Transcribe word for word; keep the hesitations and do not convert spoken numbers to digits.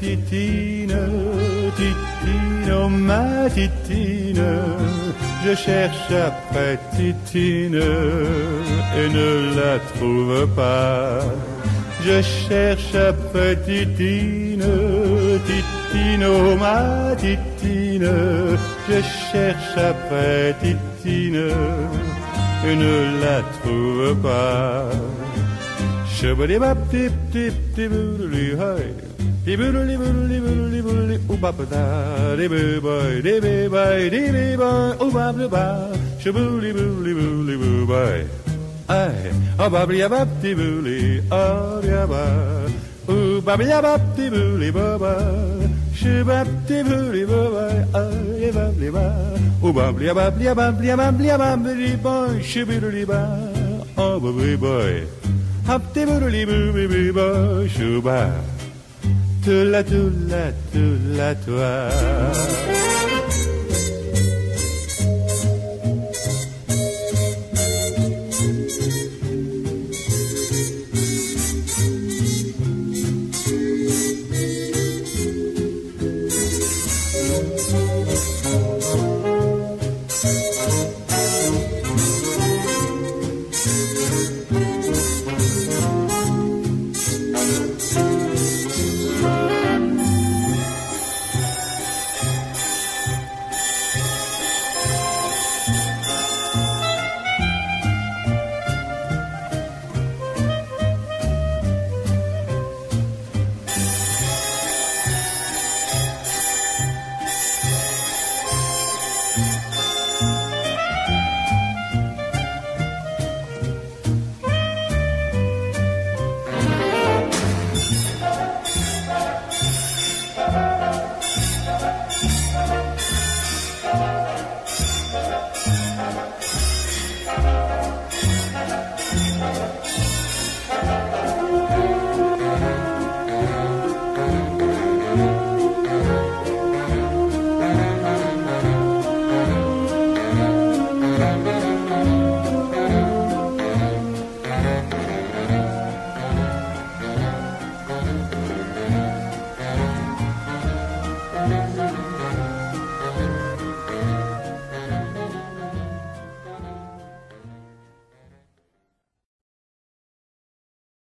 titine, titine, oh ma titine, je cherche après titine et ne la trouve pas. Je cherche après titine, titine, oh ma titine, je cherche après titine et ne la trouve pas. Shabadi bap tip tip tip boodly hi, tip boodly boodly boodly boodly, oh bap da, de be boy, de be boy, de be boy, oh bap de ba, shaboodly boodly boodly boo boy. Aye, oh bably bap tip boodly, oh ya ba, oh bably bap tip boodly baba, shabap tip boodly baba, aye bably ba, oh bably bably bably bably bably boy, shaboodly ba, oh bably boy. Hop de boodly boo boo boo boo, shuba, tula tula tula toi.